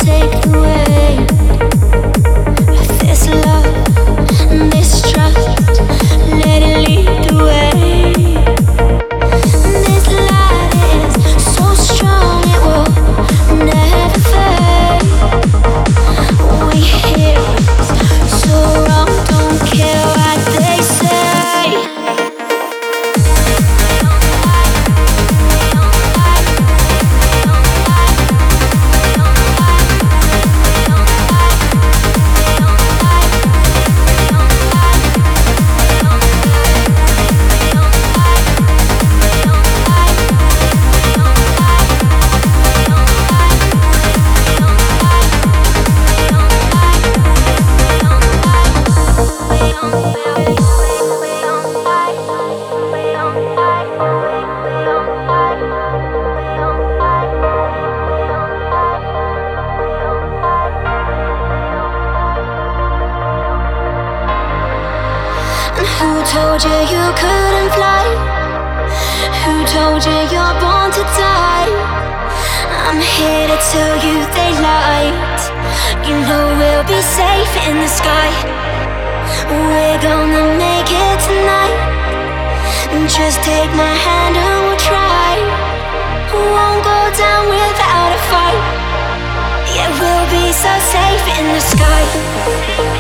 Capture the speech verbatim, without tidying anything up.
Who told you you couldn't fly? Who told you you're born to die? I'm here to tell you they lied. You know we'll be safe in the sky. We're gonna make it tonight. Just take my hand and we'll try. Won't go down without a fight. Yeah, we'll be so safe in the sky.